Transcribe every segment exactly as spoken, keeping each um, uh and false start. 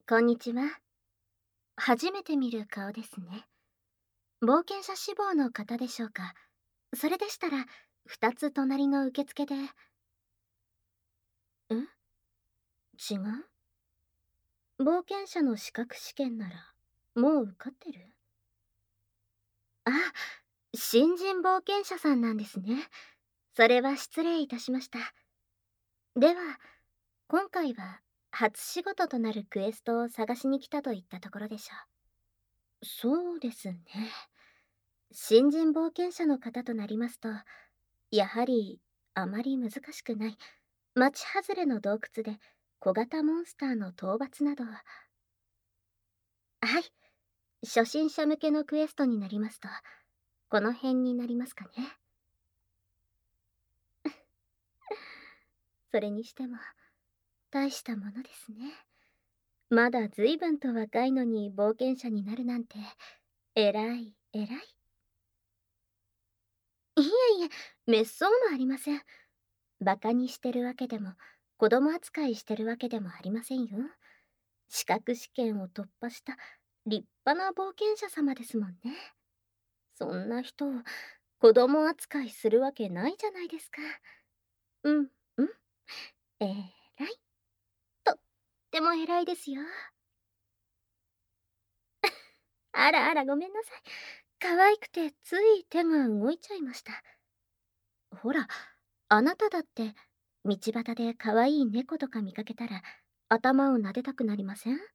こんにちは。初めて見る顔ですね。冒険者志望の方でしょうか。それでしたら、二つ隣の受付で。ん違う？冒険者の資格試験なら、もう受かってる？あ、新人冒険者さんなんですね。それは失礼いたしました。では、今回は、初仕事となるクエストを探しに来たといったところでしょう。そうですね。新人冒険者の方となりますと、やはりあまり難しくない、町外れの洞窟で小型モンスターの討伐などは。はい、初心者向けのクエストになりますと、この辺になりますかね。それにしても、大したものですね。まだ随分と若いのに冒険者になるなんて、偉い、偉い。いえいえ、滅相もありません。バカにしてるわけでも、子供扱いしてるわけでもありませんよ。資格試験を突破した立派な冒険者様ですもんね。そんな人を子供扱いするわけないじゃないですか。うん、うん。えらい。とっても偉いですよ。あらあら、ごめんなさい。可愛くてつい手が動いちゃいました。ほら、あなただって道端で可愛い猫とか見かけたら頭を撫でたくなりません？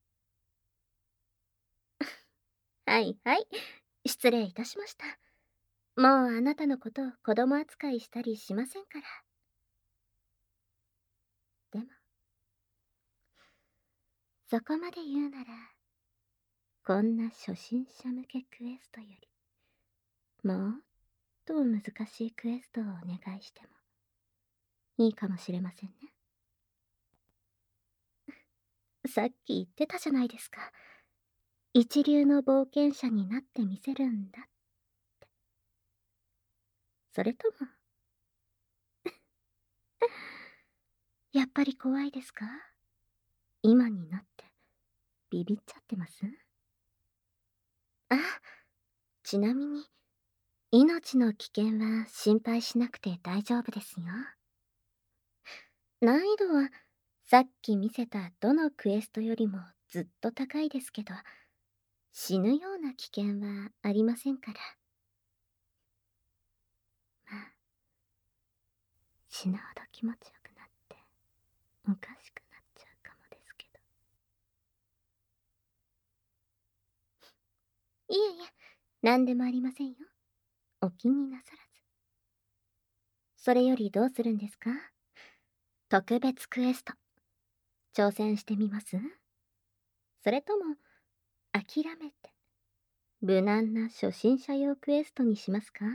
はいはい。失礼いたしました。もうあなたのことを子供扱いしたりしませんから。でも、そこまで言うなら、こんな初心者向けクエストより、もっと難しいクエストをお願いしてもいいかもしれませんね。さっき言ってたじゃないですか。一流の冒険者になってみせるんだって。それとも、やっぱり怖いですか？今になってビビっちゃってます？あ、ちなみに、命の危険は心配しなくて大丈夫ですよ。難易度はさっき見せたどのクエストよりもずっと高いですけど、死ぬような危険はありませんから。まあ、死ぬほど気持ちよくなっておかしくなっちゃうかもですけど。いえいえ、何でもありませんよ。お気になさらず。それよりどうするんですか？特別クエスト。挑戦してみます？それとも、諦めて、無難な初心者用クエストにしますか？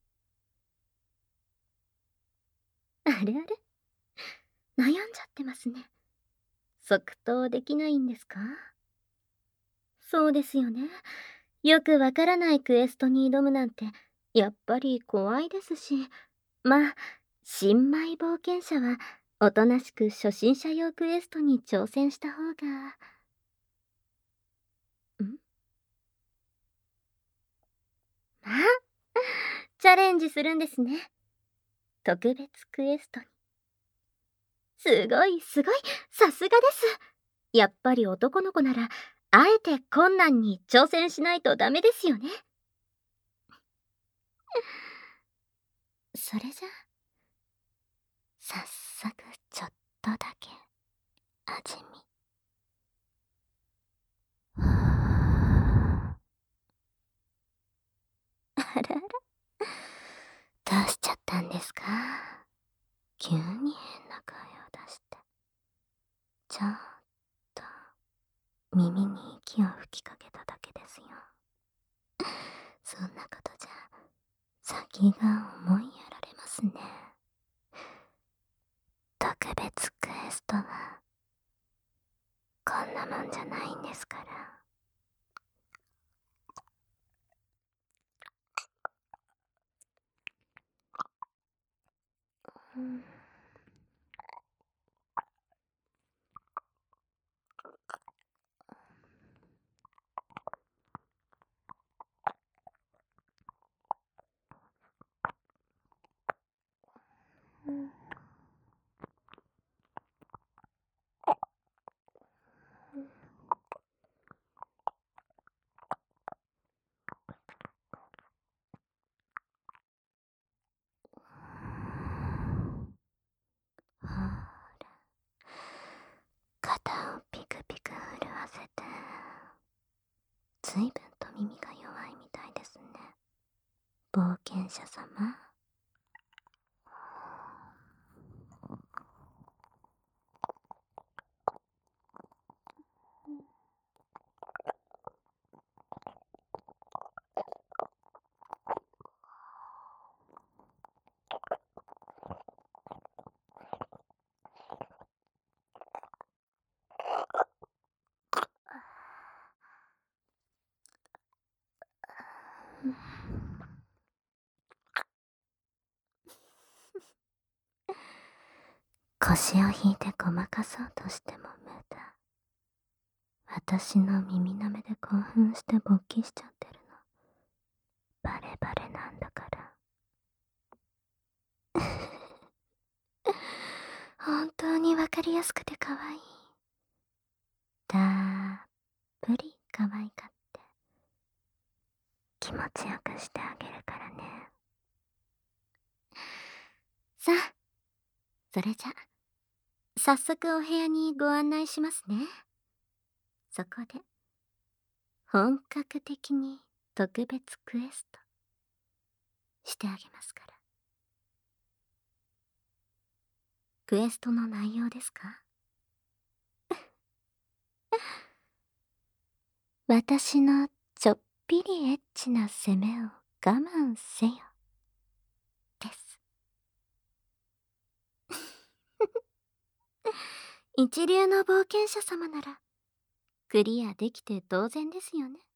あれあれ、悩んじゃってますね。即答できないんですか？そうですよね。よくわからないクエストに挑むなんて、やっぱり怖いですし。まあ、新米冒険者は、おとなしく初心者用クエストに挑戦した方が。んあ、チャレンジするんですね。特別クエストに。すごいすごい、さすがです。やっぱり男の子なら、あえて困難に挑戦しないとダメですよね。それじゃあ、早速ちょっとだけ味見。あらあら、どうしちゃったんですか？急に変な声を出して。ちょっと耳に息を吹きかけただけですよ。そんなことじゃ先が思いやられますね。特別クエストはこんなもんじゃないんですから。うん、 随分と耳が弱いみたいですね。冒険者様。腰を引いてごまかそうとしても無駄。私の耳なめで興奮して勃起しちゃってるの。バレバレなんだから。本当にわかりやすくて可愛い。たっぷり可愛かって気持ちよくしてあげるからね。さあ、それじゃ早速お部屋にご案内しますね。そこで本格的に特別クエストしてあげますから。クエストの内容ですか？私のちょっぴりエッチな攻めを我慢せよです。一流の冒険者様ならクリアできて当然ですよね。